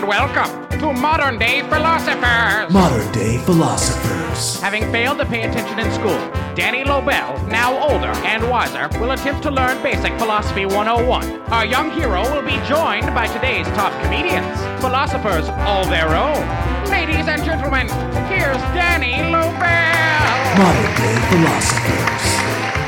and welcome to Modern Day Philosophers. Modern Day Philosophers. Having failed to pay attention in school, Danny Lobel, now older and wiser, will attempt to learn Basic Philosophy 101. Our young hero will be joined by today's top comedians, philosophers all their own. Ladies and gentlemen, here's Danny Lobel. Modern Day Philosophers.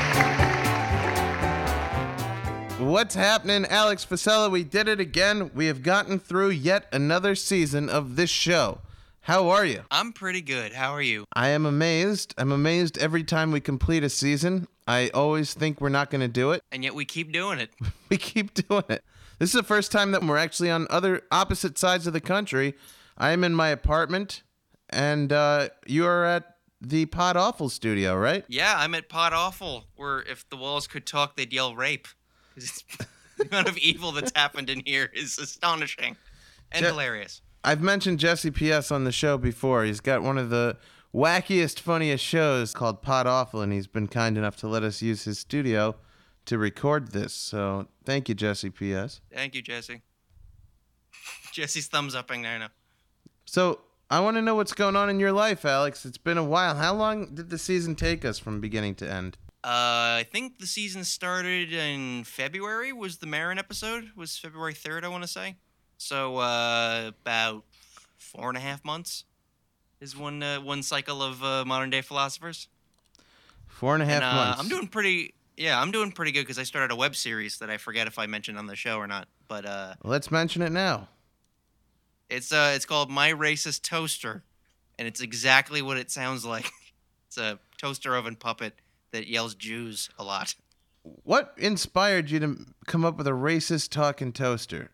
What's happening, Alex Fasella? We did it again. We have gotten through yet another season of this show. How are you? I'm pretty good. How are you? I am amazed. I'm amazed every time we complete a season. I always think we're not going to do it. And yet we keep doing it. We keep doing it. This is the first time that we're actually on opposite sides of the country. I am in my apartment, and you are at the Pod Awful studio, right? Yeah, I'm at Pod Awful, where if the walls could talk, they'd yell rape. The amount of evil that's happened in here is astonishing and hilarious. I've mentioned Jesse P.S. on the show before. He's got one of the wackiest, funniest shows called Pod Awful, and he's been kind enough to let us use his studio to record this. So thank you, Jesse P.S. Thank you, Jesse. Jesse's thumbs upping there now. So I want to know what's going on in your life, Alex. It's been a while. How long did the season take us from beginning to end? I think the season started in February. Was the Marin episode? Was February 3rd, I want to say. So about 4.5 months is one cycle of Modern Day Philosophers. 4.5 months. I'm doing pretty good because I started a web series that I forget if I mentioned on the show or not. But let's mention it now. It's called My Racist Toaster, and it's exactly what it sounds like. It's a toaster oven puppet that yells Jews a lot. What inspired you to come up with a racist talking toaster?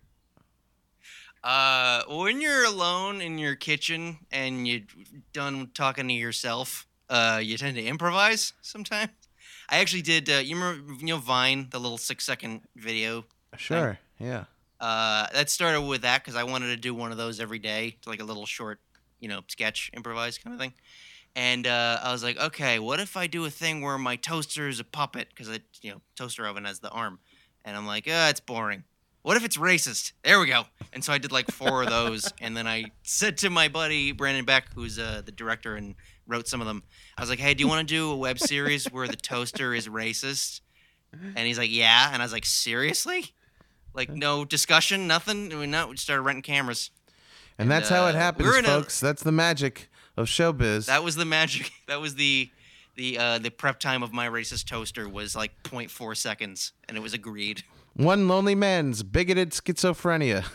When you're alone in your kitchen and you're done talking to yourself, you tend to improvise sometimes. I actually did, you remember, Vine, the little 6-second video? Sure, yeah. That started with that because I wanted to do one of those every day, like a little short, sketch, improvise kind of thing. And I was like, okay, what if I do a thing where my toaster is a puppet? Because toaster oven has the arm. And I'm like, it's boring. What if it's racist? There we go. And so I did like 4 of those. And then I said to my buddy, Brandon Beck, who's the director and wrote some of them, I was like, hey, do you want to do a web series where the toaster is racist? And he's like, yeah. And I was like, seriously? Like, no discussion, nothing? We started renting cameras. And that's how it happens, folks. That's the magic of showbiz. That was the magic. That was the prep time of My Racist Toaster was like 0.4 seconds, and it was agreed. One lonely man's bigoted schizophrenia.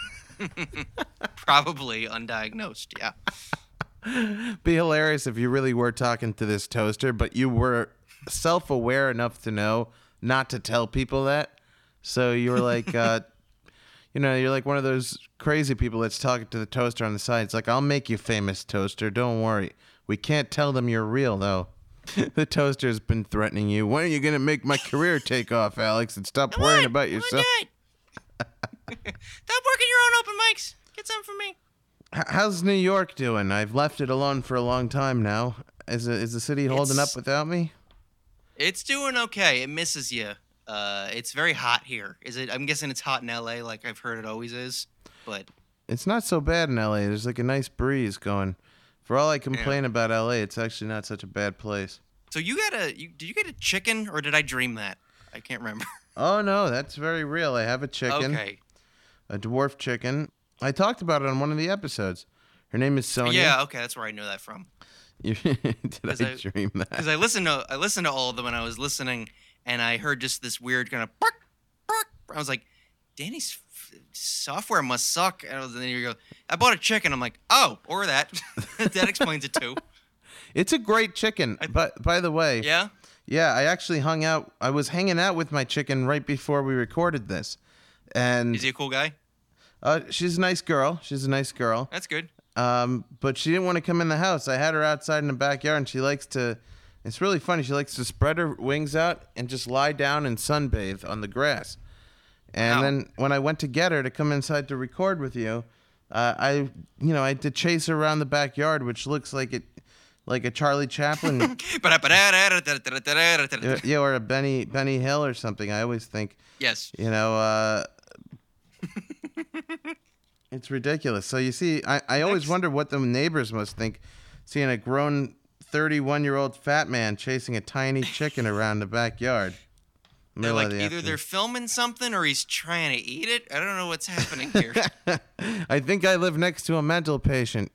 Probably undiagnosed, yeah. Be hilarious if you really were talking to this toaster, but you were self-aware enough to know not to tell people that. So you were like, you're like one of those crazy people that's talking to the toaster on the side. It's like, I'll make you famous, toaster. Don't worry. We can't tell them you're real, though. The toaster's been threatening you. When are you going to make my career take off, Alex, and stop worrying about yourself? Stop working your own open mics. Get some from me. How's New York doing? I've left it alone for a long time now. Is the city holding up without me? It's doing okay. It misses you. It's very hot here. Is it? I'm guessing it's hot in LA, like I've heard it always is. But it's not so bad in LA. There's like a nice breeze going. For all I complain about LA, it's actually not such a bad place. So did you get a chicken, or did I dream that? I can't remember. Oh no, that's very real. I have a chicken. Okay. A dwarf chicken. I talked about it on one of the episodes. Her name is Sonia. Yeah, okay, that's where I know that from. Did I dream that? Because I listened to all of them, and I was listening, and I heard just this weird kind of bark, bark. I was like, Danny's software must suck. And then you go, I bought a chicken. I'm like, oh, or that. That explains it too. It's a great chicken. But by the way, yeah, I actually I was hanging out with my chicken right before we recorded this. And is he a cool guy? She's a nice girl. That's good. But she didn't want to come in the house. I had her outside in the backyard, and she likes to. It's really funny. She likes to spread her wings out and just lie down and sunbathe on the grass. And then when I went to get her to come inside to record with you, I had to chase her around the backyard, which looks like a Charlie Chaplin, or a Benny Hill or something. I always think, yes, It's ridiculous. So you see, I always wonder what the neighbors must think seeing a grown 31-year-old fat man chasing a tiny chicken around the backyard. They're like, either they're filming something or he's trying to eat it. I don't know what's happening here. I think I live next to a mental patient.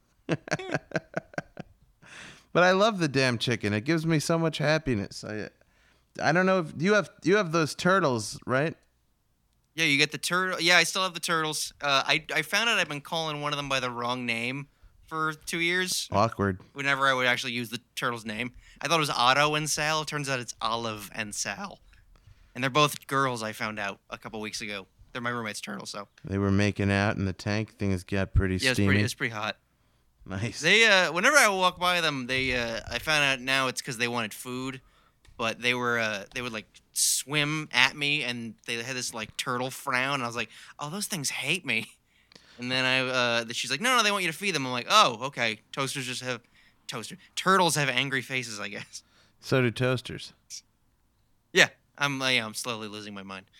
But I love the damn chicken. It gives me so much happiness. I don't know if you have those turtles, right? Yeah, you get the turtle. Yeah, I still have the turtles. I found out I've been calling one of them by the wrong name for 2 years. Awkward. Whenever I would actually use the turtle's name. I thought it was Otto and Sal. Turns out it's Olive and Sal. And they're both girls, I found out a couple weeks ago. They're my roommate's turtles, so. They were making out in the tank. Things got pretty steamy. It's pretty hot. Nice. They whenever I walk by them, I found out now it's because they wanted food, but they would like swim at me and they had this like turtle frown and I was like, oh, those things hate me. And then she's like, no, they want you to feed them. I'm like, oh, okay. Turtles have angry faces, I guess. So do toasters. Yeah, I'm slowly losing my mind.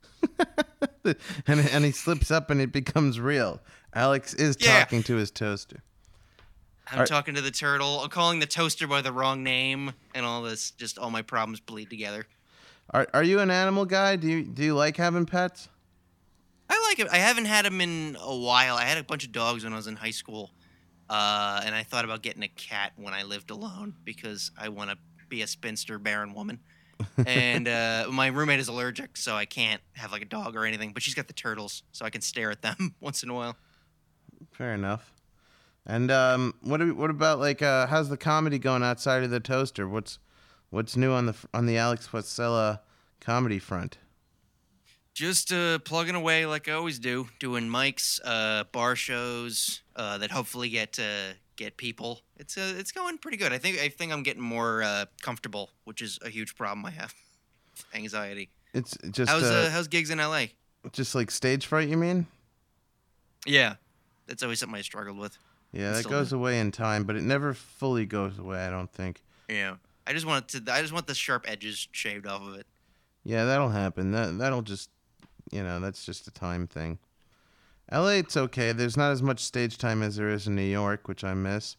and he slips up and it becomes real. Alex is talking to his toaster. I'm talking to the turtle. I'm calling the toaster by the wrong name, and all this. Just all my problems bleed together. Are you an animal guy? Do you like having pets? I like it. I haven't had them in a while. I had a bunch of dogs when I was in high school, and I thought about getting a cat when I lived alone because I want to be a spinster, barren woman. And my roommate is allergic, so I can't have like a dog or anything. But she's got the turtles, so I can stare at them once in a while. Fair enough. And what about like how's the comedy going outside of the toaster? What's new on the Alex Wasella comedy front? Just plugging away like I always do, doing mics, bar shows that hopefully get people. It's going pretty good. I think I'm getting more comfortable, which is a huge problem I have. Anxiety. It's just how's gigs in LA? Just like stage fright, you mean? Yeah, that's always something I struggled with. Yeah, that goes away in time, but it never fully goes away, I don't think. Yeah. I just want the sharp edges shaved off of it. Yeah, that'll happen. That'll just, that's just a time thing. LA, it's okay. There's not as much stage time as there is in New York, which I miss.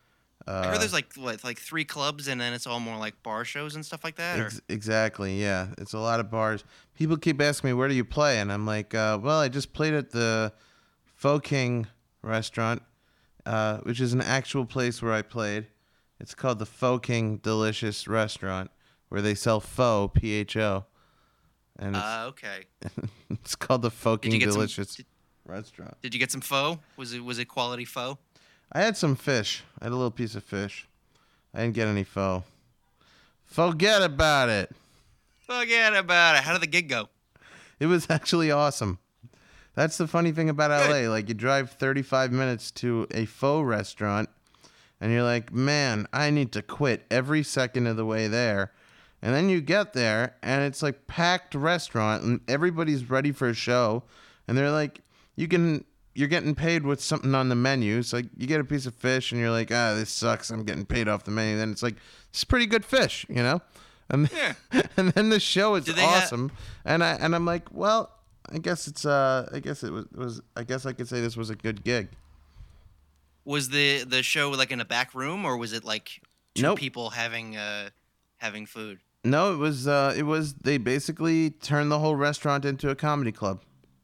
I heard there's like 3 clubs, and then it's all more like bar shows and stuff like that. Exactly. Yeah, it's a lot of bars. People keep asking me, where do you play? And I'm like, well, I just played at the Pho King restaurant, which is an actual place where I played. It's called the Pho King Delicious Restaurant, where they sell pho, P-H-O. And okay. It's called the Pho King Delicious Restaurant. Did you get some pho? Was it quality pho? I had some fish. I had a little piece of fish. I didn't get any pho. Forget about it. Forget about it. How did the gig go? It was actually awesome. That's the funny thing about Good. LA. Like, you drive 35 minutes to a pho restaurant, and you're like, man, I need to quit every second of the way there. And then you get there, and it's like packed restaurant, and everybody's ready for a show. And they're like, you're getting paid with something on the menu. So like, you get a piece of fish, and you're like, this sucks. I'm getting paid off the menu. Then it's like, it's pretty good fish, And, and then the show is awesome. And I'm like, well, I guess I guess I could say this was a good gig. Was the show like in a back room, or was it like two people having food? No, it was they basically turned the whole restaurant into a comedy club.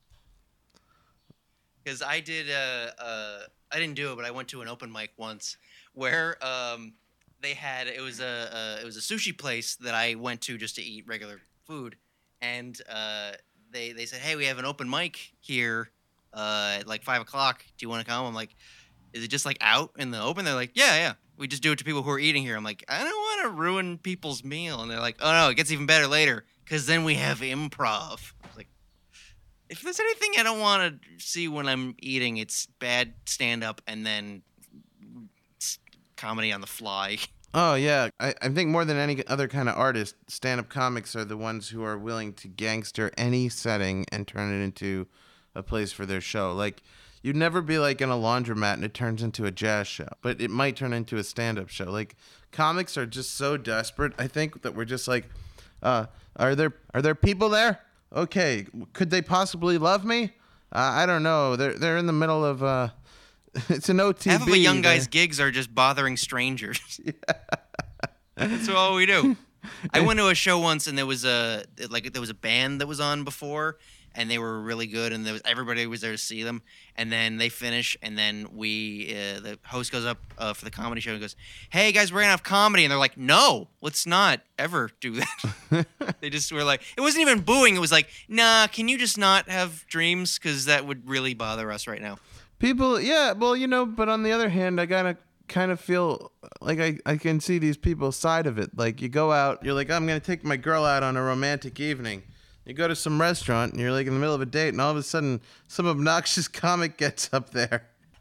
Because I didn't do it, but I went to an open mic once where it was a sushi place that I went to just to eat regular food, and they said, hey, we have an open mic here at like 5:00. Do you want to come? I'm like, is it just like out in the open? They're like, yeah. We just do it to people who are eating here. I'm like, I don't want to ruin people's meal. And they're like, oh no, it gets even better later because then we have improv. I was like, if there's anything I don't want to see when I'm eating, it's bad stand-up and then comedy on the fly. Oh, yeah. I think more than any other kind of artist, stand-up comics are the ones who are willing to gangster any setting and turn it into a place for their show. Like, you'd never be like in a laundromat and it turns into a jazz show, but it might turn into a stand-up show. Like, comics are just so desperate, I think, that we're just like, are there people there? Okay, could they possibly love me? I don't know. They're in the middle of it's an OTB. Half of a young guy's gigs are just bothering strangers. That's all we do. I went to a show once, and there was a band that was on before, and they were really good, and everybody was there to see them. And then they finish, and then the host goes up for the comedy show and goes, "Hey guys, we're gonna have comedy," and they're like, "No, let's not ever do that." They just were like, it wasn't even booing. It was like, "Nah, can you just not have dreams? Because that would really bother us right now." People, yeah, well, but on the other hand, I gotta kind of feel like I can see these people's side of it. Like, you go out, you're like, I'm gonna take my girl out on a romantic evening. You go to some restaurant, and you're like in the middle of a date, and all of a sudden, some obnoxious comic gets up there.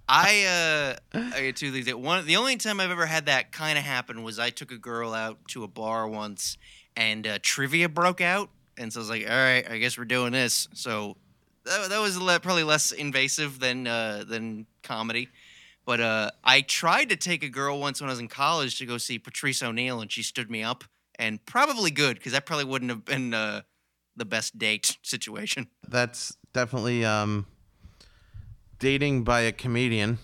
I get two things. The only time I've ever had that kind of happen was I took a girl out to a bar once, and trivia broke out, and so I was like, all right, I guess we're doing this. So that was probably less invasive than comedy. But I tried to take a girl once when I was in college to go see Patrice O'Neal, and she stood me up, and probably good, because that probably wouldn't have been the best date situation. That's definitely dating by a comedian.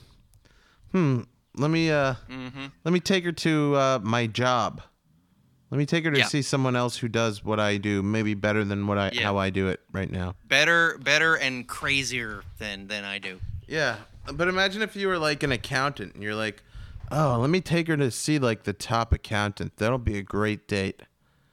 Let me take her to my job. Let me take her to see someone else who does what I do, maybe better than how I do it right now. Better and crazier than I do. Yeah, but imagine if you were like an accountant and you're like, oh, let me take her to see like the top accountant. That'll be a great date.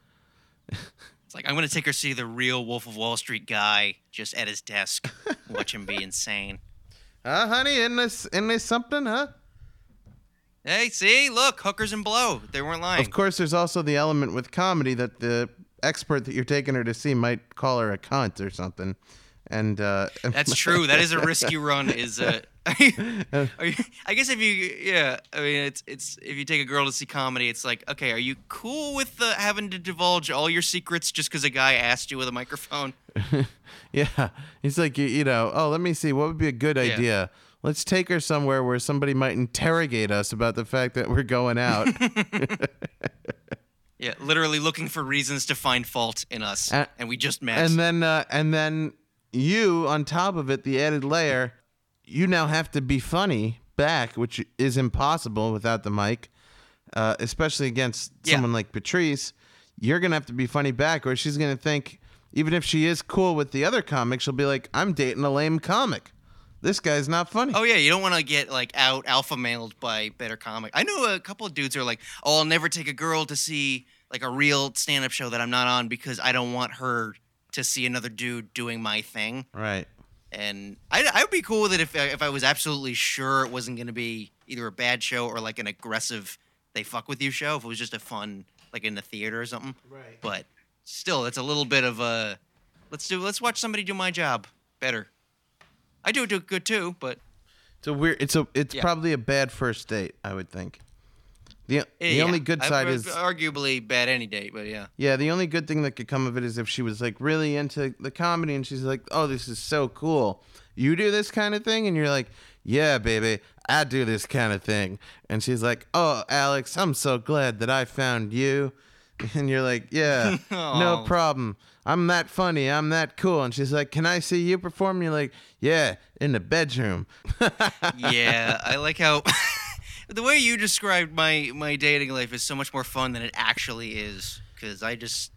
It's like, I'm going to take her see the real Wolf of Wall Street guy just at his desk. Watch him be insane. Honey, isn't this something, huh? Hey, see? Look, hookers and blow. They weren't lying. Of course, there's also the element with comedy that the expert that you're taking her to see might call her a cunt or something. And that's true. That is a risk you run. I guess if if you take a girl to see comedy, it's like, okay, are you cool with having to divulge all your secrets just because a guy asked you with a microphone? Yeah, he's like, oh, let me see, what would be a good idea? Let's take her somewhere where somebody might interrogate us about the fact that we're going out. Yeah, literally looking for reasons to find fault in us, and we just met. And then you, on top of it, the added layer, you now have to be funny back, which is impossible without the mic, especially against someone like Patrice. You're going to have to be funny back, or she's going to think, even if she is cool with the other comic, she'll be like, I'm dating a lame comic. This guy's not funny. Oh, yeah, you don't want to get, like, out alpha-mailed by better comic. I know a couple of dudes who are like, oh, I'll never take a girl to see, like, a real stand-up show that I'm not on because I don't want her to see another dude doing my thing. Right. And I would be cool with it if I was absolutely sure it wasn't going to be either a bad show or, like, an aggressive they fuck with you show. If it was just a fun, like, in the theater or something. Right. But still, it's a little bit of a, let's watch somebody do my job better. I do it good too, but it's probably a bad first date, I would think. The only good side is arguably bad any date, but yeah. Yeah, the only good thing that could come of it is if she was like really into the comedy and she's like, "Oh, this is so cool. You do this kind of thing?" And you're like, "Yeah, baby, I do this kind of thing." And she's like, "Oh, Alex, I'm so glad that I found you." And you're like, "Yeah, no problem. I'm that funny. I'm that cool." And she's like, "Can I see you perform?" And you're like, "Yeah, in the bedroom." Yeah, I like how the way you described my dating life is so much more fun than it actually is. Because I used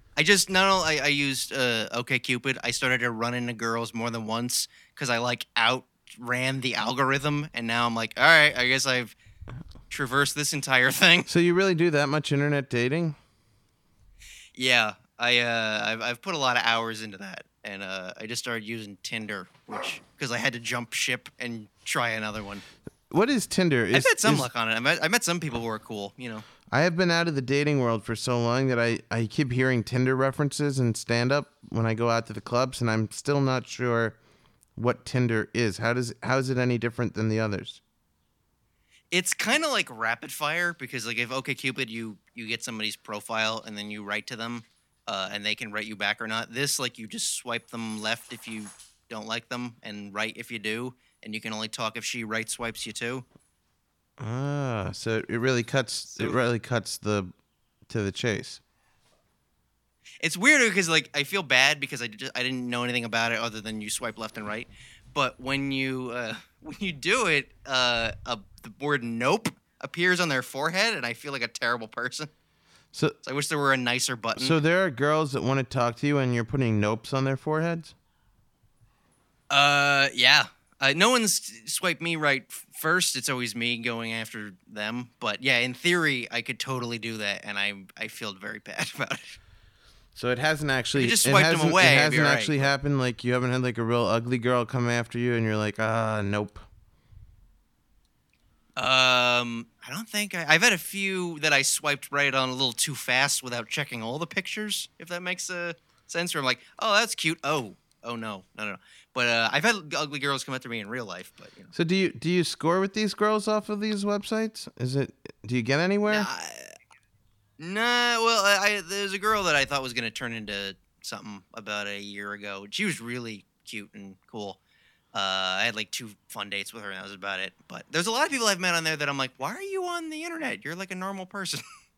OkCupid. I started to run into girls more than once because I like outran the algorithm, and now I'm like, all right, I guess I've traversed this entire thing. So you really do that much internet dating? Yeah, I've put a lot of hours into that, and I just started using Tinder, because I had to jump ship and try another one. What is Tinder? I've had some luck on it. I met some people who are cool, I have been out of the dating world for so long that I keep hearing Tinder references in stand-up when I go out to the clubs, and I'm still not sure what Tinder is. How is it any different than the others? It's kind of like rapid fire, because like if OkCupid, you get somebody's profile and then you write to them, and they can write you back or not. This, like, you just swipe them left if you don't like them and right if you do, and you can only talk if she right swipes you too. Ah, so it really cuts to the chase. It's weird because like I feel bad because I didn't know anything about it other than you swipe left and right. But when you do it, the word "nope" appears on their forehead, and I feel like a terrible person. So I wish there were a nicer button. So there are girls that want to talk to you, and you're putting nopes on their foreheads. Yeah. No one's swiped me right first. It's always me going after them. But yeah, in theory, I could totally do that, and I feel very bad about it. So it hasn't actually. You just swiped them away. It it'd be hasn't all right. actually happened. Like you haven't had like a real ugly girl come after you, and you're like, nope. I don't think I've had a few that I swiped right on a little too fast without checking all the pictures. If that makes sense, where I'm like, oh, that's cute. Oh no. But I've had ugly girls come after me in real life. But you know. So do you score with these girls off of these websites? Do you get anywhere? Nah. Well, there's a girl that I thought was gonna turn into something about a year ago. She was really cute and cool. I had like 2 fun dates with her, and that was about it. But there's a lot of people I've met on there that I'm like, why are you on the internet? You're like a normal person.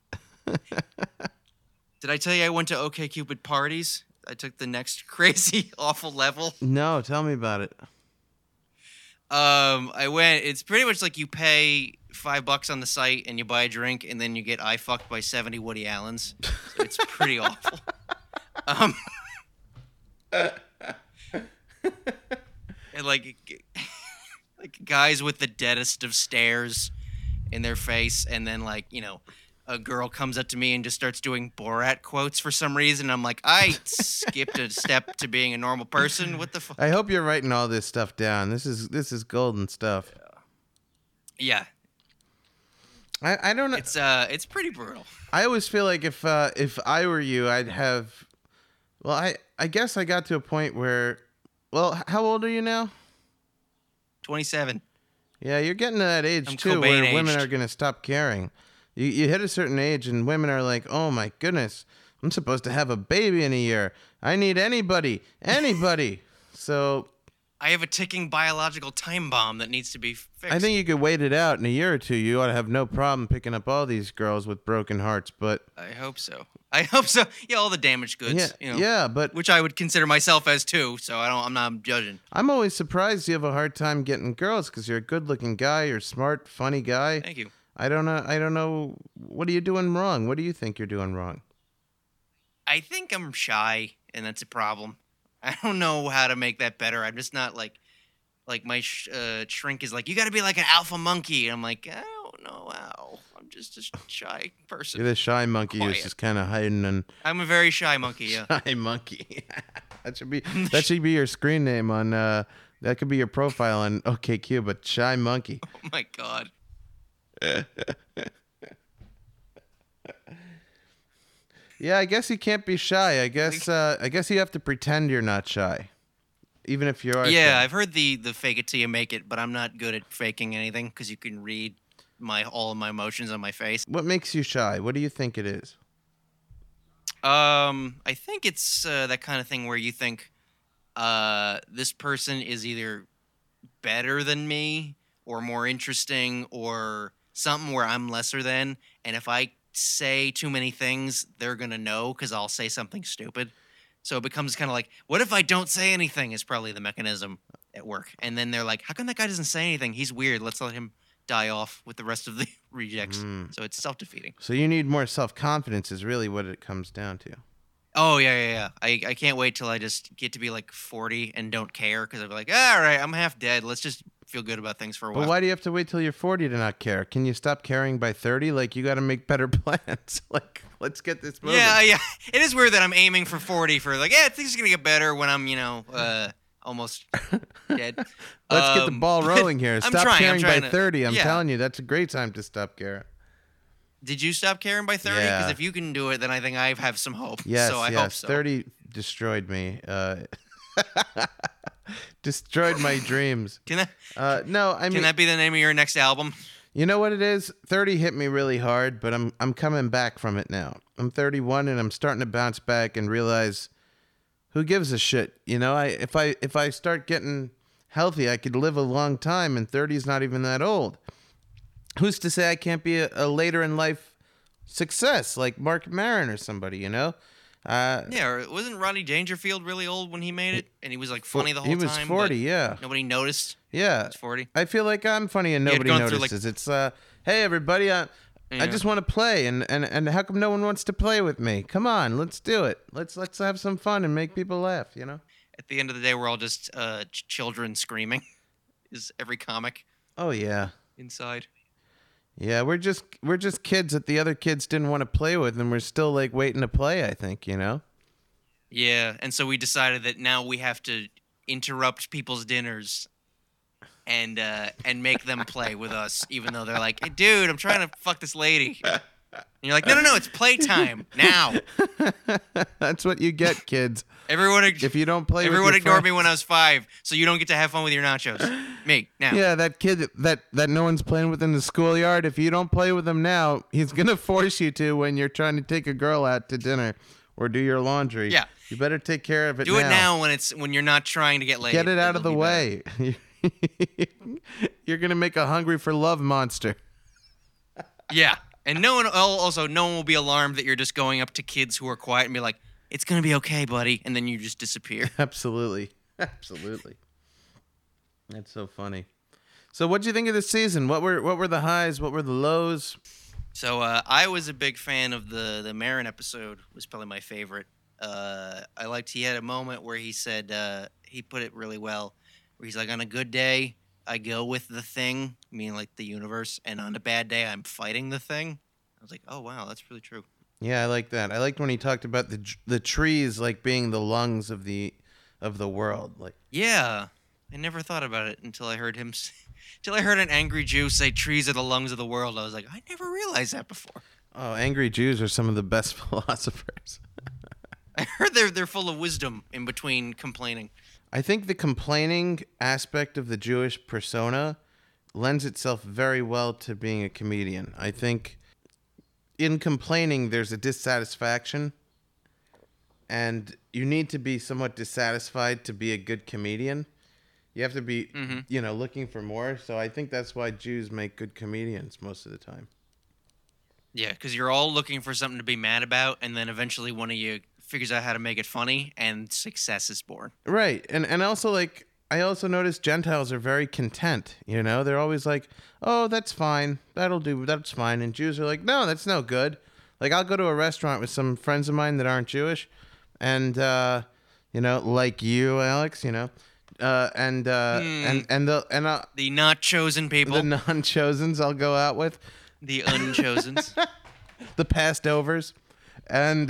Did I tell you I went to OkCupid parties? I took the next crazy, awful level. No, tell me about it. I went. It's pretty much like you pay $5 on the site and you buy a drink, and then you get I fucked by 70 Woody Allens. So it's pretty awful. And like guys with the deadest of stares in their face, and then like, you know, a girl comes up to me and just starts doing Borat quotes for some reason. I'm like, I skipped a step to being a normal person. What the fuck? I hope you're writing all this stuff down. This is golden stuff. Yeah. I don't know. It's pretty brutal. I always feel like if I were you, I'd have. Well, I guess I got to a point where. Well, how old are you now? 27. Yeah, you're getting to that age I'm too, Cobain where women aged. are gonna stop caring. You hit a certain age, and women are like, "Oh my goodness, I'm supposed to have a baby in a year. I need anybody." So I have a ticking biological time bomb that needs to be fixed. I think you could wait it out. In a year or two, you ought to have no problem picking up all these girls with broken hearts. But I hope so. Yeah, all the damaged goods. yeah, You know, yeah, but which I would consider myself as too. So I'm not judging. I'm always surprised you have a hard time getting girls because you're a good-looking guy, you're a smart, funny guy. Thank you. I don't know. What are you doing wrong? What do you think you're doing wrong? I think I'm shy, and that's a problem. I don't know how to make that better. I'm just not like my shrink is like, you got to be like an alpha monkey. And I'm like, I don't know how. I'm just a shy person. You're the shy monkey who's Quiet. just kind of hiding and I'm a very shy monkey. Yeah. shy monkey. that should be your screen name on. That could be your profile on OkCupid. Shy monkey. Oh my god. Yeah, I guess you can't be shy. I guess you have to pretend you're not shy, even if you are. Yeah, shy. I've heard the fake it till you make it, but I'm not good at faking anything because you can read all of my emotions on my face. What makes you shy? What do you think it is? I think it's that kind of thing where you think this person is either better than me or more interesting or something where I'm lesser than, and if I say too many things, they're gonna know because I'll say something stupid. So it becomes kind of like, what if I don't say anything is probably the mechanism at work. And then they're like, how come that guy doesn't say anything? He's weird. Let's let him die off with the rest of the rejects. So it's self-defeating. So you need more self-confidence is really what it comes down to. Oh, yeah. I can't wait till I just get to be like 40 and don't care because I'll be like, all right, I'm half dead. Let's just feel good about things for a while. But why do you have to wait till you're 40 to not care? Can you stop caring by 30? Like, you got to make better plans. Like, let's get this moving. Yeah. It is weird that I'm aiming for 40 for like, yeah, things are going to get better when I'm, almost dead. Let's get the ball rolling here. I'm Stop trying caring by to- 30. I'm yeah. telling you, that's a great time to stop caring. Did you stop caring by 30? Yeah. Because if you can do it, then I think I have some hope. Yes, so I yes. hope so. 30 destroyed me. Destroyed my dreams. Can that, No, I mean, can that be the name of your next album? you know what it is? 30 hit me really hard, but I'm coming back from it now. I'm 31 and I'm starting to bounce back and realize who gives a shit. You know, if I start getting healthy, I could live a long time, and 30 is not even that old. Who's to say I can't be a later in life success like Mark Maron or somebody, you know? Yeah, or wasn't Rodney Dangerfield really old when he made it? And he was like funny the whole he time. was 40, yeah. Nobody noticed. Yeah. He's 40. I feel like I'm funny and had nobody gone through, like- notices. It's hey everybody, I just want to play and how come no one wants to play with me? Come on, let's do it. Let's have some fun and make people laugh, you know? At the end of the day, we're all just children screaming. Is every comic Oh yeah. inside? Yeah, we're just kids that the other kids didn't want to play with and we're still like waiting to play, I think, you know? Yeah, and so we decided that now we have to interrupt people's dinners and make them play with us, even though they're like, "Hey, dude, I'm trying to fuck this lady." And you're like, "No, it's playtime now." That's what you get, kids. Everyone, If you don't play everyone with your ignored friends- me when I was 5, so you don't get to have fun with your nachos. Me now. Yeah, that kid that no one's playing with in the schoolyard, if you don't play with him now, he's going to force you to when you're trying to take a girl out to dinner or do your laundry. Yeah. You better take care of it Do now. it now when you're not trying to get laid. Get it out of It'll the be better. way. You're going to make a hungry for love monster. Yeah, and no one will be alarmed that you're just going up to kids who are quiet and be like, "It's gonna be okay, buddy," and then you just disappear. Absolutely. Absolutely. That's so funny. So what'd you think of the season? What were the highs? What were the lows? So I was a big fan of the Marin episode. Was probably my favorite. I liked he had a moment where he said he put it really well, where he's like, on a good day I go with the thing, meaning like the universe, and on a bad day I'm fighting the thing. I was like, oh wow, that's really true. Yeah, I like that. I liked when he talked about the trees like being the lungs of the world. Like, Yeah, I never thought about it until I heard him. Until I heard an angry Jew say trees are the lungs of the world. I was like, I never realized that before. oh, angry Jews are some of the best philosophers. I heard they're full of wisdom in between complaining. I think the complaining aspect of the Jewish persona lends itself very well to being a comedian. I think in complaining, there's a dissatisfaction, and you need to be somewhat dissatisfied to be a good comedian. You have to be, looking for more. So I think that's why Jews make good comedians most of the time. Yeah, because you're all looking for something to be mad about, and then eventually one of you figures out how to make it funny, and success is born. Right. And also, like, I also noticed Gentiles are very content, you know? They're always like, oh, that's fine. That'll do. That's fine. And Jews are like, no, that's no good. Like, I'll go to a restaurant with some friends of mine that aren't Jewish, and, like you, Alex, and the The not chosen people. the non-chosens I'll go out with, The unchosens. the passed overs, and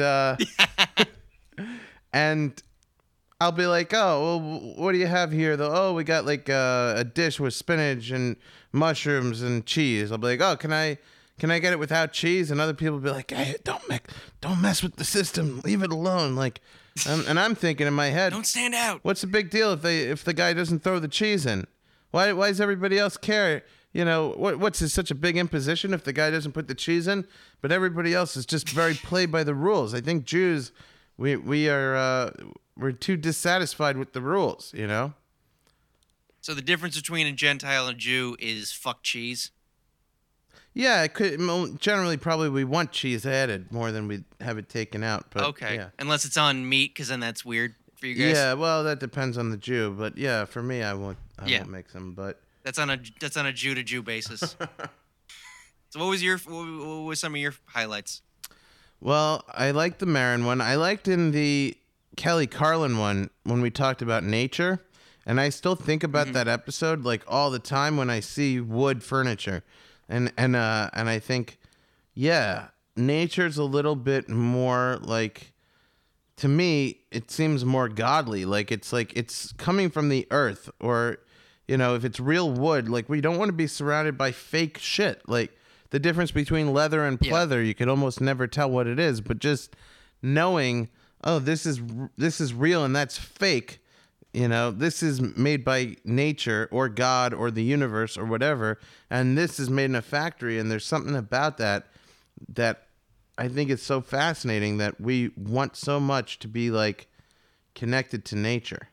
and I'll be like, oh, well, what do you have here? Oh, we got like a dish with spinach and mushrooms and cheese. I'll be like, oh, can I get it without cheese? And other people will be like, hey, don't mess with the system. Leave it alone. Like, and I'm thinking in my head, Don't stand out. what's the big deal if the guy doesn't throw the cheese in? Why does everybody else care? You know, what's this, such a big imposition if the guy doesn't put the cheese in? But everybody else is just very played by the rules. I think Jews, we're too dissatisfied with the rules, you know? So the difference between a Gentile and a Jew is fuck cheese. Yeah, it could generally probably we want cheese added more than we have it taken out. But Okay. yeah. Unless it's on meat, because then that's weird for you guys. Yeah, well, that depends on the Jew, but yeah, for me, I won't make some. But That's on a Jew to Jew basis. So what was some of your highlights? well, I liked the Marin one. I liked in the Kelly Carlin one when we talked about nature, and I still think about that episode like all the time when I see wood furniture, and I think, yeah, nature's a little bit more like, to me, it seems more godly. Like it's coming from the earth, or if it's real wood, like we don't want to be surrounded by fake shit. Like the difference between leather and pleather, you could almost never tell what it is, but just knowing, oh, this is real and that's fake. This is made by nature or God or the universe or whatever, and this is made in a factory, and there's something about that I think it's so fascinating that we want so much to be like connected to nature.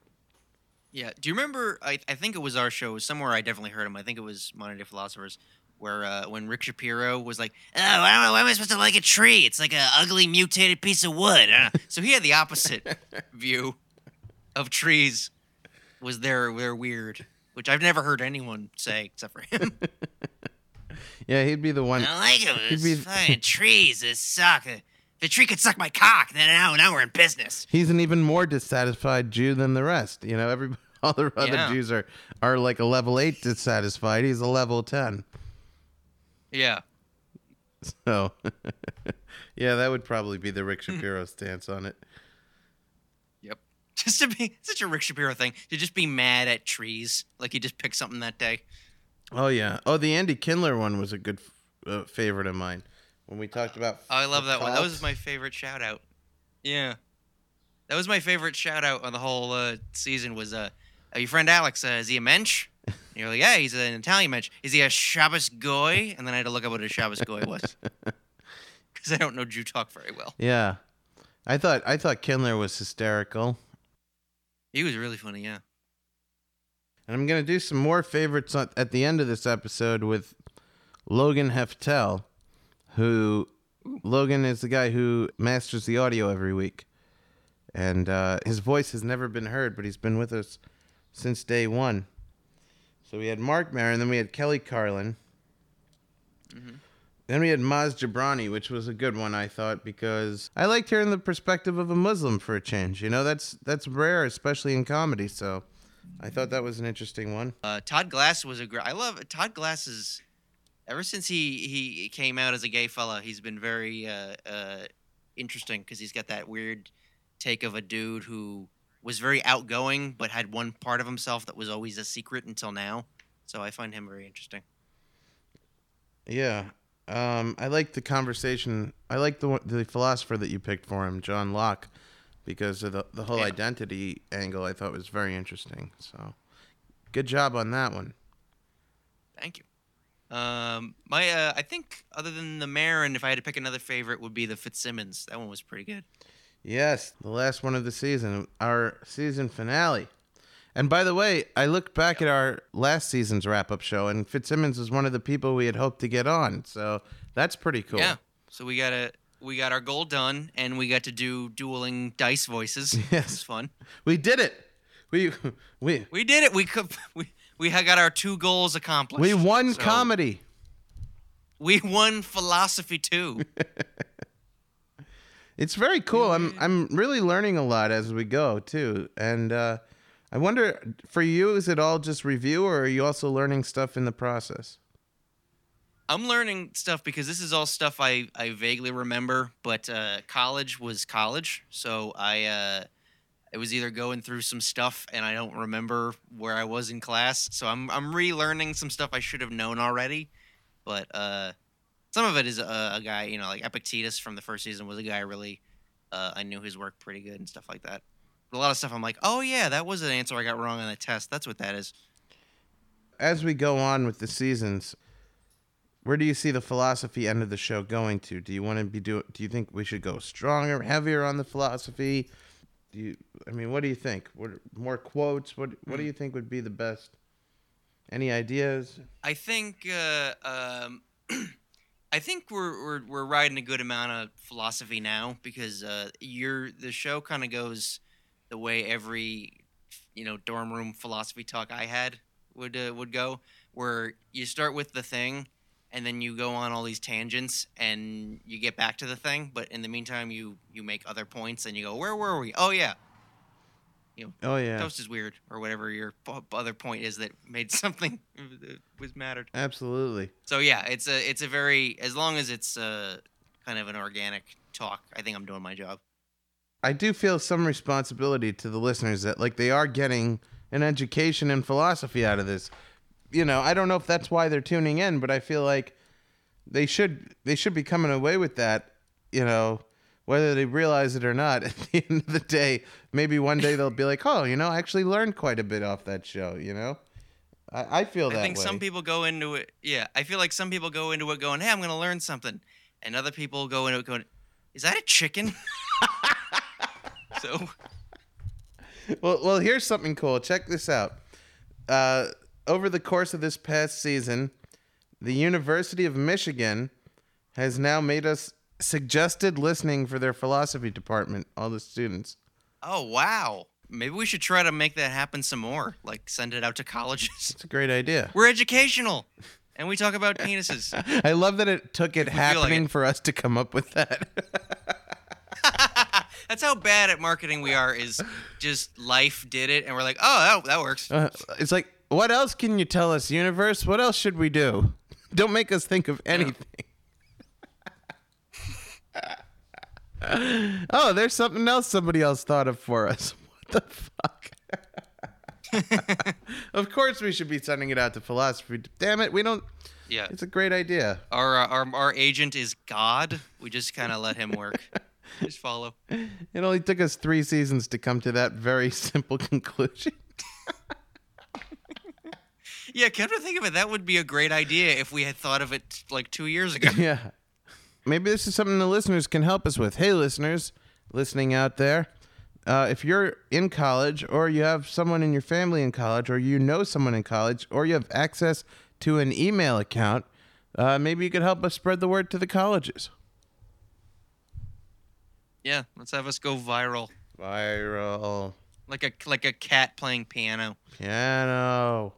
Yeah. Do you remember? I think it was our show. Somewhere I definitely heard him. I think it was Modern Day Philosophers. where when Rick Shapiro was like, "Oh, why am I supposed to like a tree? It's like a ugly mutated piece of wood." So he had the opposite view of trees. They're weird, which I've never heard anyone say except for him. Yeah, he'd be the one. I like him. It's fine. Trees suck. The tree could suck my cock. Then now we're in business. He's an even more dissatisfied Jew than the rest. You know, all the other Jews are like a level 8 dissatisfied. He's a level 10. Yeah. So, yeah, that would probably be the Rick Shapiro stance on it. Yep. Just to be such a Rick Shapiro thing, to just be mad at trees. Like he just picked something that day. Oh, yeah. Oh, the Andy Kindler one was a good favorite of mine. When we talked about... Oh, I love that one. That was my favorite shout-out. Yeah. That was my favorite shout-out on the whole season was, your friend Alex, is he a mensch? And you're like, yeah, he's an Italian mensch. Is he a Shabbos goy? And then I had to look up what a Shabbos goy was. Because I don't know Jew talk very well. Yeah. I thought Kindler was hysterical. He was really funny, yeah. And I'm going to do some more favorites at the end of this episode with Logan Heftel, Logan is the guy who masters the audio every week. And his voice has never been heard, but he's been with us since day one. So we had Mark Maron, then we had Kelly Carlin. Mm-hmm. Then we had Maz Jobrani, which was a good one, I thought, because I liked hearing the perspective of a Muslim for a change. You know, that's rare, especially in comedy. So I thought that was an interesting one. Todd Glass was I love Todd Glass's. Ever since he came out as a gay fella, he's been very interesting because he's got that weird take of a dude who was very outgoing but had one part of himself that was always a secret until now. So I find him very interesting. Yeah. I like the conversation. I like the philosopher that you picked for him, John Locke, because of the whole identity angle I thought was very interesting. So good job on that one. Thank you. I think other than the Maron, if I had to pick another favorite, would be the Fitzsimmons. That one was pretty good. Yes, the last one of the season, our season finale. And by the way, I looked back at our last season's wrap-up show, and Fitzsimmons was one of the people we had hoped to get on. So that's pretty cool. Yeah. So we got our goal done, and we got to do dueling dice voices. Yes, it was fun. We did it. We did it. We got our 2 goals accomplished. We won comedy. We won philosophy too. It's very cool. I'm really learning a lot as we go too, and I wonder, for you, is it all just review, or are you also learning stuff in the process? I'm learning stuff because this is all stuff I vaguely remember, but college was college, so I was either going through some stuff and I don't remember where I was in class, so I'm relearning some stuff I should have known already, but some of it is a guy, you know, like Epictetus from the first season was a guy I knew his work pretty good and stuff like that. But a lot of stuff I'm like, oh yeah, that was an answer I got wrong on the test. That's what that is. As we go on with the seasons, where do you see the philosophy end of the show going to? Do you want to do you think we should go stronger, heavier on the philosophy? What do you think? More quotes? What do you think would be the best? Any ideas? I think I think we're riding a good amount of philosophy now because the show kind of goes the way every dorm room philosophy talk I had would go, where you start with the thing and then you go on all these tangents and you get back to the thing, but in the meantime you make other points and you go, where were we? Oh yeah. Oh yeah. Toast is weird, or whatever your other point is that made something was mattered. Absolutely. So yeah, it's a very, as long as it's kind of an organic talk, I think I'm doing my job. I do feel some responsibility to the listeners that they are getting an education in philosophy out of this. I don't know if that's why they're tuning in, but I feel like they should be coming away with that, whether they realize it or not. At the end of the day, maybe one day they'll be like, oh, I actually learned quite a bit off that show, I feel that way. I think some people go into it, yeah, I feel like some people go into it going, hey, I'm going to learn something. And other people go into it going, is that a chicken? So. Well, here's something cool. Check this out. Over the course of this past season, the University of Michigan has now made us suggested listening for their philosophy department, all the students. Oh, wow. Maybe we should try to make that happen some more. Like, send it out to colleges. It's a great idea. We're educational. And we talk about penises. I love that it took it If we feel like happening it. for us to come up with that. That's how bad at marketing we are, is just life did it. And we're like, oh, that works. It's like, what else can you tell us, universe? What else should we do? Don't make us think of anything. Oh, there's something else somebody else thought of for us. What the fuck? Of course we should be sending it out to philosophy. Damn it, we don't. Yeah. It's a great idea. Our agent is God. We just kind of let him work. Just follow. It only took us 3 seasons to come to that very simple conclusion. Yeah, come to think of it, that would be a great idea if we had thought of it like 2 years ago. Yeah. Maybe this is something the listeners can help us with. Hey, listeners, listening out there, if you're in college, or you have someone in your family in college, or you know someone in college, or you have access to an email account, maybe you could help us spread the word to the colleges. Yeah, let's have us go viral. Viral. Like a cat playing piano. Piano.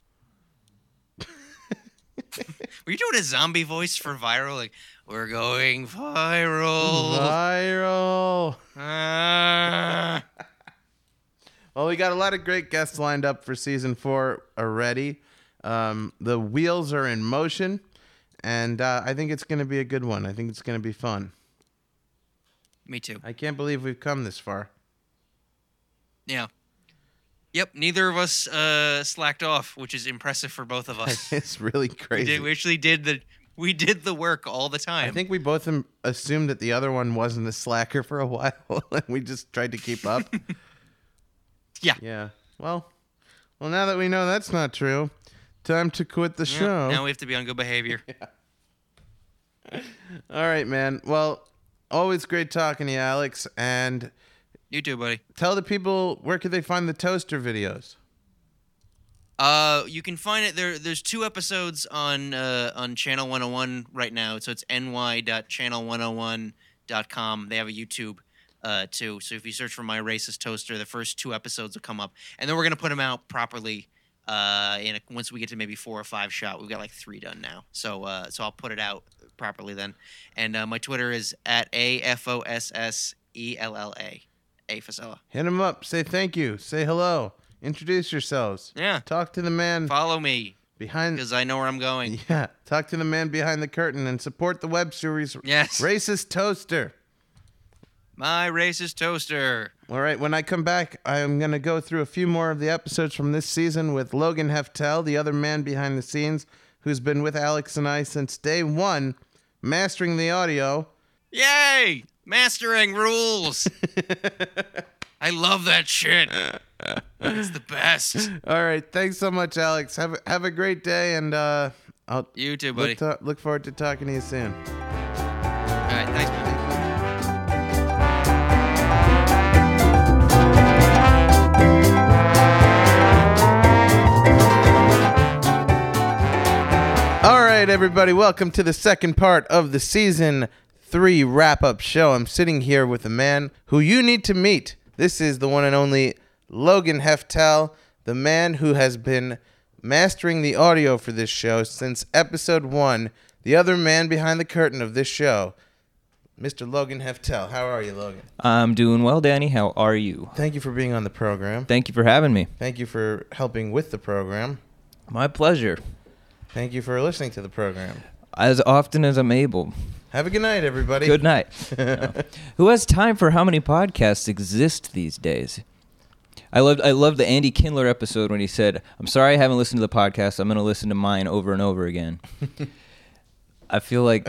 Were you doing a zombie voice for viral? Like, we're going viral. Viral. Ah. Well, we got a lot of great guests lined up for season 4 already. The wheels are in motion, and I think it's going to be a good one. I think it's going to be fun. Me too. I can't believe we've come this far. Yeah. Yep, neither of us slacked off, which is impressive for both of us. It's really crazy. We actually did the work all the time. I think we both assumed that the other one wasn't a slacker for a while, and we just tried to keep up. Yeah. Yeah. Well, now that we know that's not true, time to quit the show. Now we have to be on good behavior. All right, man. Well, always great talking to you, Alex, and You too, buddy. tell the people, where could they find the toaster videos? You can find it there. There's 2 episodes on Channel 101 right now. So it's ny.channel101.com. They have a YouTube too. So if you search for My Racist Toaster, the first 2 episodes will come up, and then we're gonna put them out properly. Once we get to maybe 4 or 5 shot, we've got like 3 done now. So I'll put it out properly then. And my Twitter is at AFOSSELLA. Afosella. Hit them up. Say thank you. Say hello. Introduce yourselves. Yeah. Talk to the man Follow me behind. because I know where I'm going. Yeah. Talk to the man behind the curtain and support the web series. Yes. Racist Toaster. My Racist Toaster. All right. When I come back, I'm going to go through a few more of the episodes from this season with Logan Heftel, the other man behind the scenes, who's been with Alex and I since day 1, mastering the audio. Yay! Mastering rules. I love that shit. It's the best. All right. Thanks so much, Alex. Have a great day, and I'll You too, buddy. look forward to talking to you soon. All right, thanks, man. All right, everybody. Welcome to the second part of the season 3 wrap-up show. I'm sitting here with a man who you need to meet. This is the one and only Logan Heftel, the man who has been mastering the audio for this show since episode 1, the other man behind the curtain of this show, Mr. Logan Heftel. How are you, Logan? I'm doing well, Danny. How are you? Thank you for being on the program. Thank you for having me. Thank you for helping with the program. My pleasure. Thank you for listening to the program. As often as I'm able. Have a good night, everybody. Good night. Who has time for how many podcasts exist these days? I loved the Andy Kindler episode when he said, "I'm sorry I haven't listened to the podcast. I'm going to listen to mine over and over again." I feel like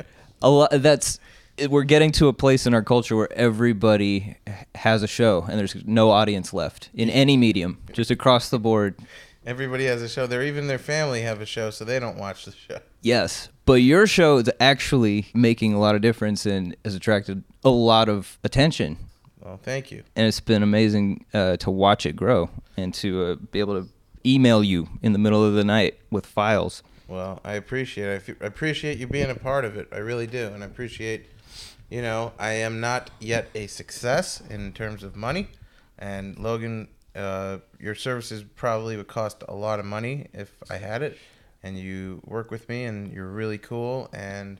we're getting to a place in our culture where everybody has a show and there's no audience left in any medium, just across the board. Everybody has a show. Even their family have a show, so they don't watch the show. Yes, but your show is actually making a lot of difference and has attracted a lot of attention. Well, thank you. And it's been amazing to watch it grow and to be able to email you in the middle of the night with files. Well, I appreciate it. I appreciate you being a part of it. I really do. And I appreciate, I am not yet a success in terms of money. And Logan, your services probably would cost a lot of money if I had it. And you work with me, and you're really cool. And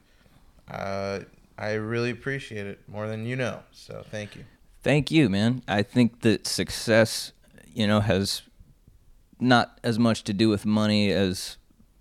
I really appreciate it more than you know. So thank you. Thank you, man. I think that success, has not as much to do with money as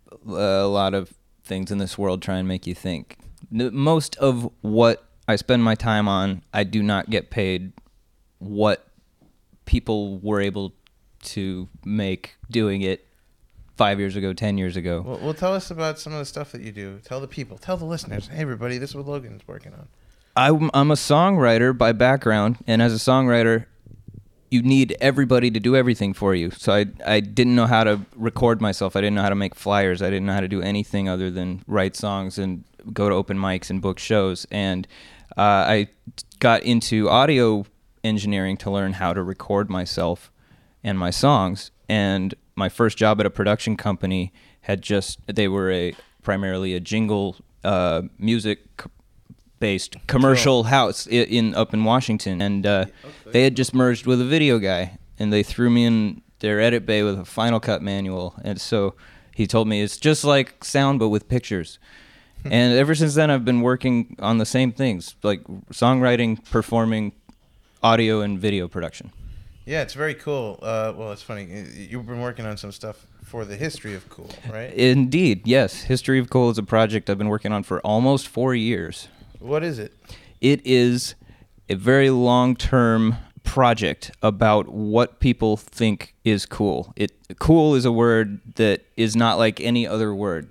a lot of things in this world try and make you think. Most of what I spend my time on, I do not get paid what people were able to make doing it 5 years ago, 10 years ago. Well, tell us about some of the stuff that you do. Tell the people, tell the listeners, hey, everybody, this is what Logan's working on. I'm a songwriter by background, and as a songwriter, you need everybody to do everything for you. So I didn't know how to record myself. I didn't know how to make flyers. I didn't know how to do anything other than write songs and go to open mics and book shows. And I got into audio engineering to learn how to record myself and my songs. And my first job at a production company they were primarily a jingle music based commercial house up in Washington, and they had just merged with a video guy, and they threw me in their edit bay with a Final Cut manual. And so he told me it's just like sound but with pictures. And ever since then I've been working on the same things, like songwriting, performing, audio and video production. Yeah, it's very cool. Well, it's funny. You've been working on some stuff for the History of Cool, right? Indeed, yes. History of Cool is a project I've been working on for almost 4 years. What is it? It is a very long-term project about what people think is cool. Cool is a word that is not like any other word.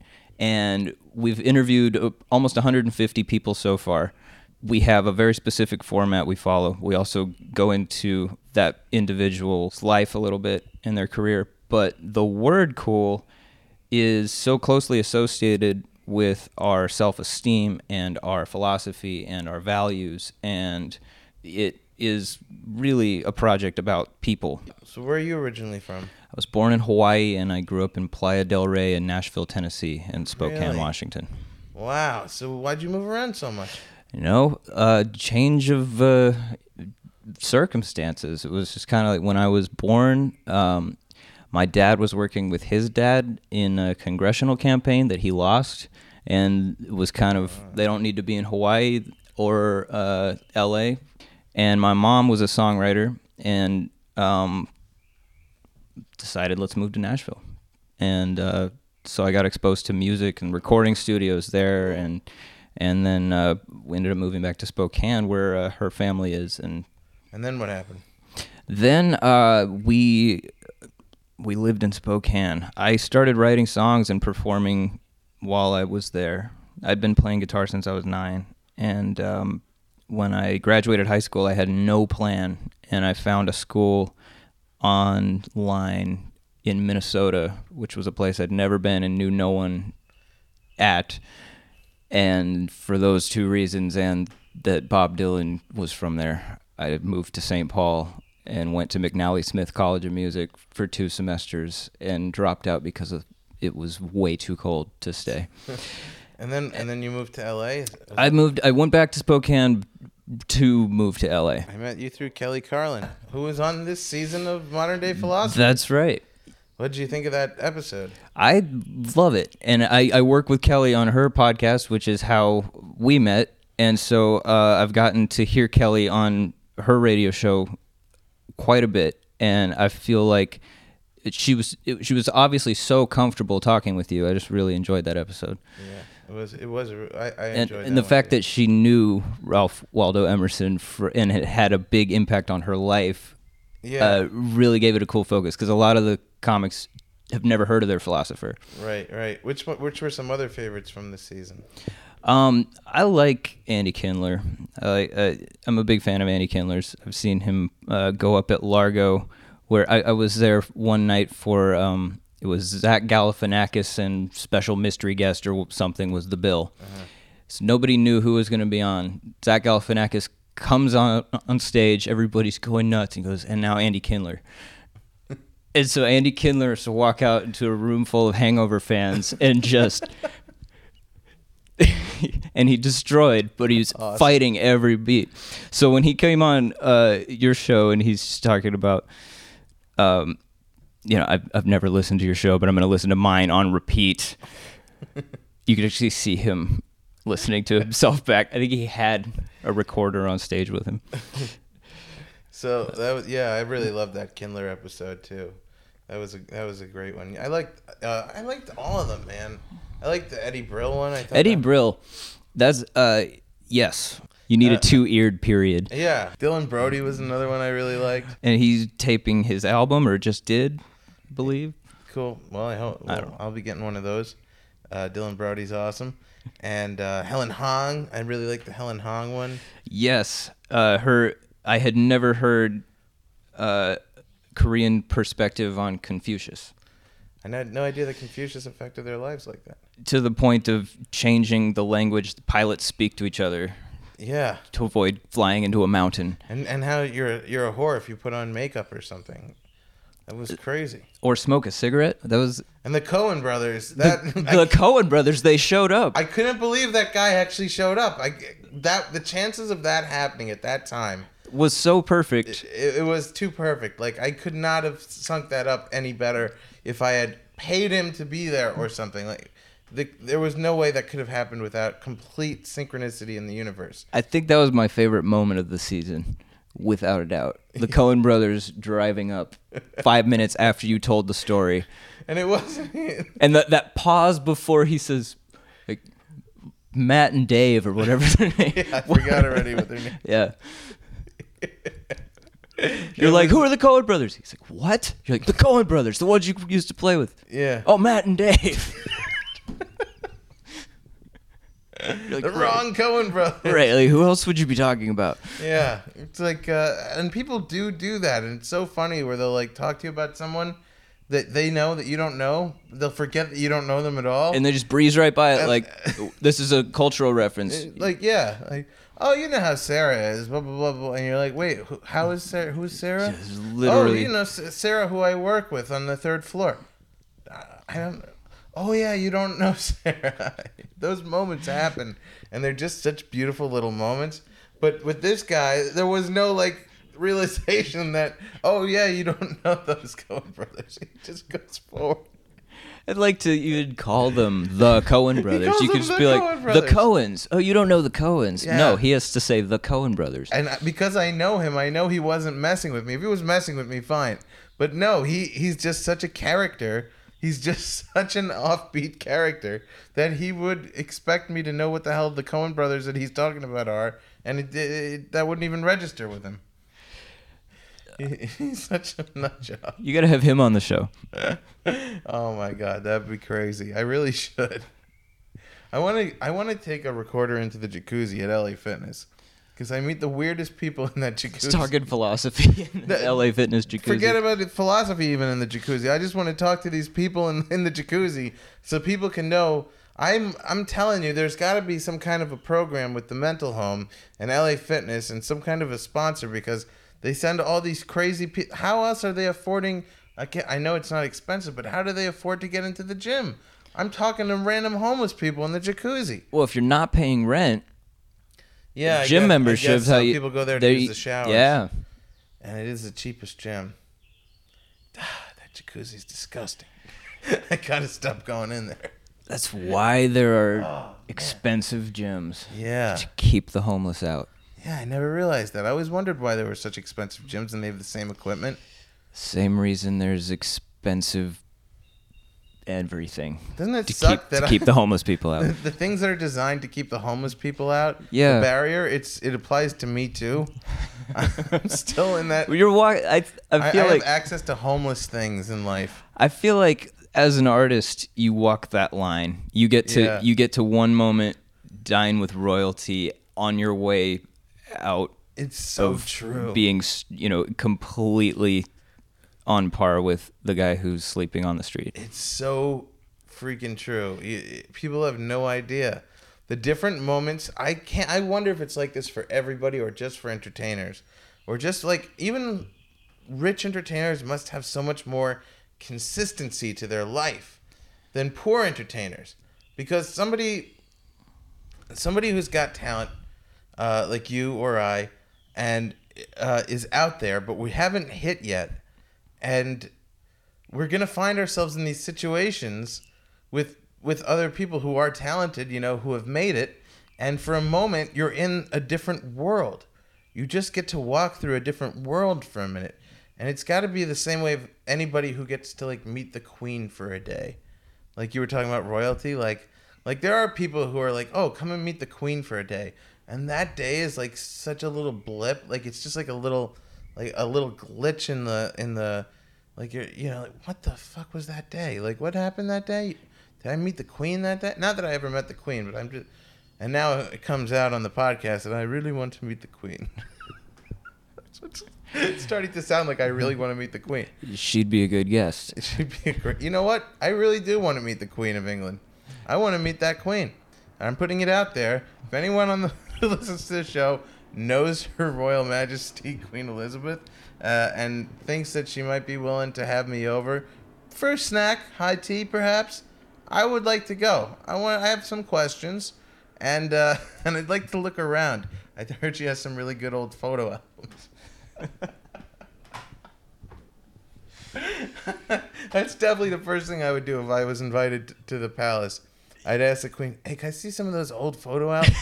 And we've interviewed almost 150 people so far. We have a very specific format we follow. We also go into that individual's life a little bit in their career. But the word cool is so closely associated with our self-esteem and our philosophy and our values, and it is really a project about people. So where are you originally from? I was born in Hawaii, and I grew up in Playa del Rey in Nashville, Tennessee, and Spokane, Really? Washington. Wow. So why'd you move around so much? Change of circumstances. It was just kind of like when I was born, my dad was working with his dad in a congressional campaign that he lost, and it was kind of, they don't need to be in Hawaii or LA. And my mom was a songwriter, and decided let's move to Nashville. And so I got exposed to music and recording studios there, and then we ended up moving back to Spokane, where her family is. And then what happened? Then we lived in Spokane. I started writing songs and performing while I was there. I'd been playing guitar since I was 9, and when I graduated high school, I had no plan, and I found a school online in Minnesota, which was a place I'd never been and knew no one at. And for those two reasons, and that Bob Dylan was from there, I moved to St. Paul and went to McNally Smith College of Music for 2 semesters and dropped out because it was way too cold to stay. And then you moved to LA? I went back to Spokane to move to LA. I met you through Kelly Carlin, who was on this season of Modern Day Philosophy. That's right. What did you think of that episode? I love it. And I work with Kelly on her podcast, which is how we met. And so I've gotten to hear Kelly on her radio show quite a bit. And I feel like she was obviously so comfortable talking with you. I just really enjoyed that episode. Yeah. It was. I enjoyed that. And the fact that she knew Ralph Waldo Emerson and it had a big impact on her life, really gave it a cool focus, because a lot of the comics have never heard of their philosopher. Right. Which were some other favorites from this season? I like Andy Kindler. I'm a big fan of Andy Kindler's. I've seen him go up at Largo, where I was there one night for. It was Zach Galifianakis and special mystery guest or something was the bill. Uh-huh. So nobody knew who was going to be on. Zach Galifianakis comes on stage. Everybody's going nuts. He goes, and now Andy Kindler. And so Andy Kindler has to walk out into a room full of Hangover fans and just... and he destroyed, but he was fighting every beat. So when he came on your show and he's talking about... I've never listened to your show, but I'm going to listen to mine on repeat. You could actually see him listening to himself back. I think he had a recorder on stage with him. So that was, I really loved that Kindler episode too. That was a great one. I liked all of them, man. I liked the Eddie Brill one. Eddie Brill, that's yes. You need a 2-eared period. Yeah, Dylan Brody was another one I really liked. And he's taping his album, or just did, I believe. Cool. Well, I don't know. I'll be getting one of those. Dylan Brody's awesome. And Helen Hong, I really like the Helen Hong one. Yes, I had never heard Korean perspective on Confucius. I had no idea that Confucius affected their lives like that. To the point of changing the language the pilots speak to each other. Yeah. To avoid flying into a mountain. And how you're a whore if you put on makeup or something. That was crazy. Or smoke a cigarette. That was. And the Coen brothers. The Coen brothers. They showed up. I couldn't believe that guy actually showed up. The chances of that happening at that time was so perfect. It was too perfect. Like, I could not have sunk that up any better if I had paid him to be there or something. Like, there was no way that could have happened without complete synchronicity in the universe. I think that was my favorite moment of the season, without a doubt. The Coen brothers driving up 5 minutes after you told the story. And it wasn't... And that pause before he says, like, Matt and Dave or whatever their name. Yeah, I forgot already what their name. Yeah. You're like, who are the Coen brothers? He's like, what? You're like, the Coen brothers, the ones you used to play with. Yeah. Oh, Matt and Dave. Like, the wrong Coen brothers. Right, like, who else would you be talking about? Yeah. It's like, and people do that, and it's so funny where they'll, like, talk to you about someone that they know that you don't know. They'll forget that you don't know them at all. And they just breeze right by it, like, this is a cultural reference. Like, yeah. Like, oh, you know how Sarah is, blah, blah, blah, blah. And you're like, wait, how is Sarah? Who's Sarah? Just literally. Oh, you know Sarah, who I work with on the 3rd floor. I don't know. Oh, yeah, you don't know Sarah. Those moments happen, and they're just such beautiful little moments. But with this guy, there was no, like, realization that, oh, yeah, you don't know those Coen brothers. He just goes forward. I'd like to even call them the Coen brothers. You could just be like, brothers. The Coens. Oh, you don't know the Coens. Yeah. No, he has to say the Coen brothers. And because I know him, I know he wasn't messing with me. If he was messing with me, fine. But no, he's just such a character. He's just such an offbeat character that he would expect me to know what the hell the Coen brothers that he's talking about are, and that wouldn't even register with him. He's such a nut job. You got to have him on the show. Oh my god, that'd be crazy. I really should. I want to take a recorder into the jacuzzi at LA Fitness. Because I meet the weirdest people in that jacuzzi. Talking philosophy in the LA Fitness jacuzzi. Forget about the philosophy even in the jacuzzi. I just want to talk to these people in the jacuzzi so people can know. I'm telling you, there's got to be some kind of a program with the mental home and LA Fitness and some kind of a sponsor because they send all these crazy people. How else are they affording? I know it's not expensive, but how do they afford to get into the gym? I'm talking to random homeless people in the jacuzzi. Well, if you're not paying rent. Yeah, gym memberships. How people go there to use the showers. Yeah, and it is the cheapest gym. That jacuzzi's disgusting. I gotta stop going in there. That's why there are expensive gyms. Yeah, to keep the homeless out. Yeah, I never realized that. I always wondered why there were such expensive gyms and they have the same equipment. Same reason there's expensive everything. Doesn't it suck to keep the homeless people out? The things that are designed to keep the homeless people out, yeah, the barrier, it applies to me too. I'm still in that. You're I feel like have access to homeless things in life. I feel like as an artist, you walk that line. You get to one moment dine with royalty on your way out. It's so true. Being, completely on par with the guy who's sleeping on the street. It's so freaking true. People have no idea the different moments. I wonder if it's like this for everybody or just for entertainers or just like even rich entertainers must have so much more consistency to their life than poor entertainers, because somebody who's got talent, like you or I, and is out there, but we haven't hit yet, and we're gonna find ourselves in these situations with other people who are talented, who have made it, and for a moment you're in a different world. You just get to walk through a different world for a minute. And it's got to be the same way of anybody who gets to like meet the queen for a day. Like you were talking about royalty, like there are people who are like, "Oh, come and meet the queen for a day." And that day is like such a little blip, like it's just like a little glitch in the like you're like, "What the fuck was that day? Like what happened that day? Did I meet the queen that day?" Not that I ever met the queen, but and now it comes out on the podcast that I really want to meet the queen. It's starting to sound like I really want to meet the queen. She'd be a good guest. She'd be a great. You know what? I really do want to meet the Queen of England. I want to meet that queen. I'm putting it out there. If anyone who listens to the show knows Her Royal Majesty Queen Elizabeth and thinks that she might be willing to have me over for a snack, high tea perhaps, I would like to go. I have some questions, and I'd like to look around. I heard she has some really good old photo albums. That's definitely the first thing I would do if I was invited to the palace. I'd ask the queen, "Hey, can I see some of those old photo albums?"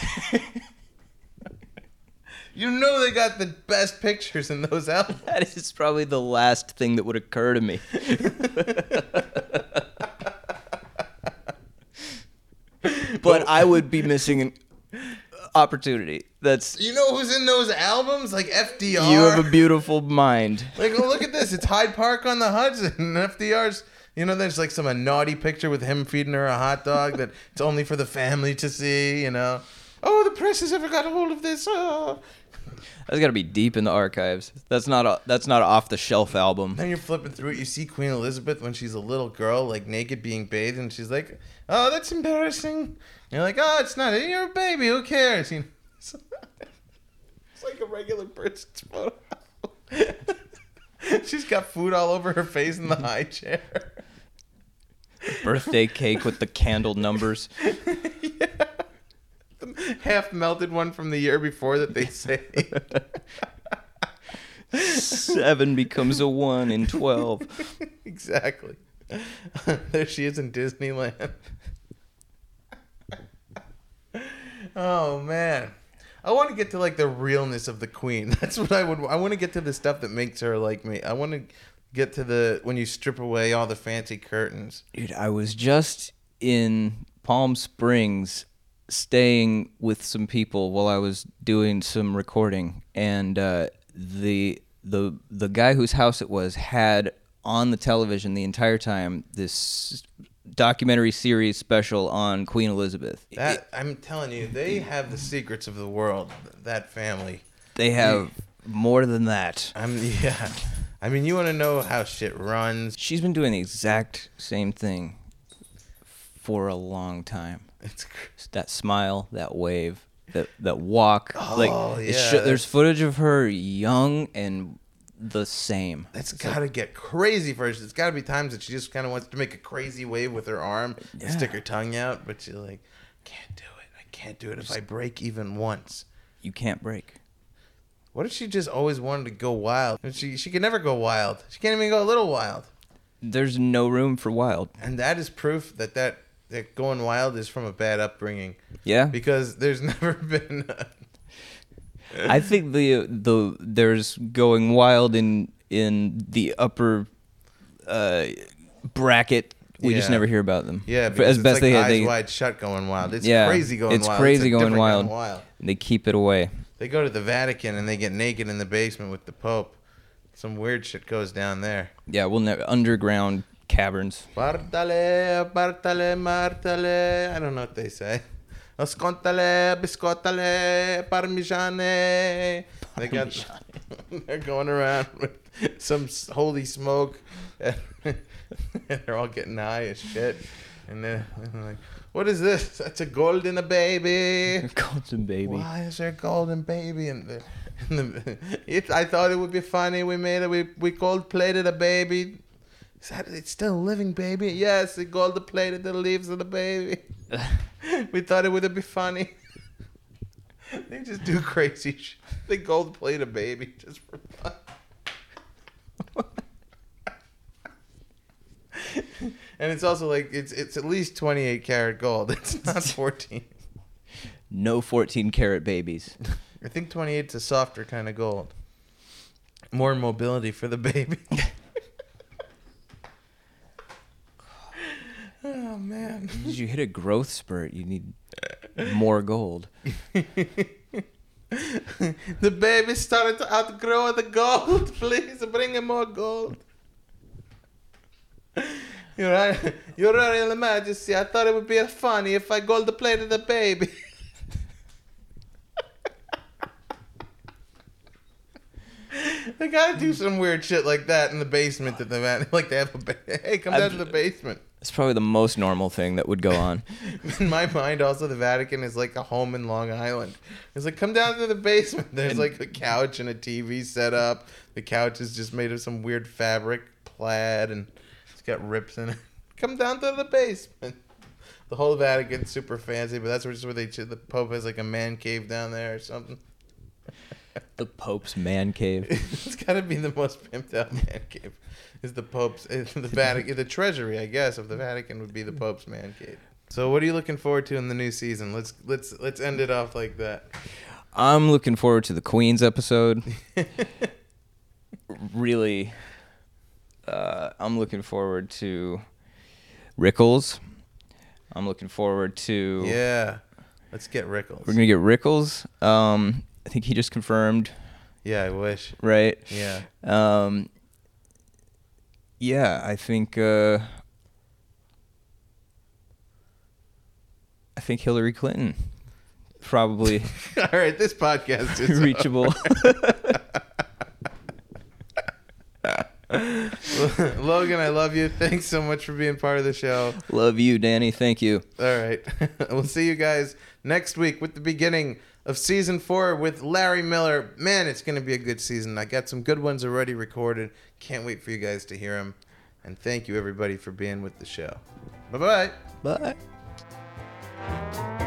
They got the best pictures in those albums. That is probably the last thing that would occur to me. But I would be missing an opportunity. That's who's in those albums? Like FDR. You have a beautiful mind. Like, oh, look at this. It's Hyde Park on the Hudson. And FDR's, there's like some naughty picture with him feeding her a hot dog that it's only for the family to see, Oh, the press has ever got a hold of this. Oh. That's got to be deep in the archives. That's not an off-the-shelf album. Then you're flipping through it. You see Queen Elizabeth when she's a little girl, like naked being bathed, and she's like, "Oh, that's embarrassing." And you're like, "Oh, it's not. You're a baby. Who cares?" It's like a regular person's photo. She's got food all over her face in the high chair. Birthday cake with the candle numbers. Yeah. The half melted one from the year before that they saved. 7 becomes a 1 in 12. Exactly. There she is in Disneyland. Oh, man. I want to get to like the realness of the queen. That's what I want to get to the stuff that makes her like me. I want to get to when you strip away all the fancy curtains. Dude, I was just in Palm Springs staying with some people while I was doing some recording, and the guy whose house it was had on the television the entire time this documentary series special on Queen Elizabeth. I'm telling you, they have the secrets of the world, that family. They have more than that. Yeah. I mean, you want to know how shit runs. She's been doing the exact same thing for a long time. It's that smile, that wave, that walk. Oh, yeah. There's footage of her young and the same. That's got to get crazy first. It's got to be times that she just kind of wants to make a crazy wave with her arm and stick her tongue out, but you're like, can't do it. I can't do it if I break even once. You can't break. What if she just always wanted to go wild? She can never go wild. She can't even go a little wild. There's no room for wild. And that is proof that going wild is from a bad upbringing. Yeah. Because there's never been I think there's going wild in the upper bracket. We just never hear about them. Yeah, because it's like eyes wide shut going wild. It's crazy going wild. It's crazy going wild. They keep it away. They go to the Vatican and they get naked in the basement with the Pope. Some weird shit goes down there. Yeah, we'll never underground caverns. Bartale, martale. I don't know what they say. Ascontale, biscottale, parmigiane. They're going around with some holy smoke. And they're all getting high as shit. And they're like, what is this? That's a golden baby. Golden baby. Why is there a golden baby? And I thought it would be funny. We made it. We gold plated a baby. Is that it's still a living baby? Yes, we gold plated the leaves of the baby. We thought it would be funny. They just do crazy shit. They gold plate a baby just for fun. And it's also like it's at least 28 karat gold. It's not 14. No 14 karat babies. I think 28 is a softer kind of gold. More mobility for the baby. Oh man! As you hit a growth spurt, you need more gold. The baby started to outgrow the gold. Please bring him more gold. You're right, Your Royal Majesty. I thought it would be funny if I gold plated the baby. They gotta do some weird shit like that in the basement that like they have hey, come down to the basement. It's probably the most normal thing that would go on. In my mind, also, the Vatican is like a home in Long Island. It's like, come down to the basement. There's like a couch and a TV set up. The couch is just made of some weird fabric, plaid, and it's got rips in it. Come down to the basement. The whole Vatican's super fancy, but that's just where the Pope has like a man cave down there or something. The Pope's man cave. It's got to be the most pimped out man cave. Is the Pope's the Vatican, the treasury, I guess, of the Vatican would be the Pope's man cave. So, what are you looking forward to in the new season? Let's end it off like that. I'm looking forward to the Queen's episode. Really, I'm looking forward to Rickles. I'm looking forward to. Yeah, let's get Rickles. We're gonna get Rickles. I think he just confirmed. Yeah, I wish. Right. Yeah. Yeah, I think Hillary Clinton probably. All right, this podcast is reachable. Logan, I love you. Thanks so much for being part of the show. Love you, Danny. Thank you. All right. We'll see you guys next week with the beginning of season 4 with Larry Miller. Man, it's going to be a good season. I got some good ones already recorded. Can't wait for you guys to hear them. And thank you, everybody, for being with the show. Bye-bye. Bye.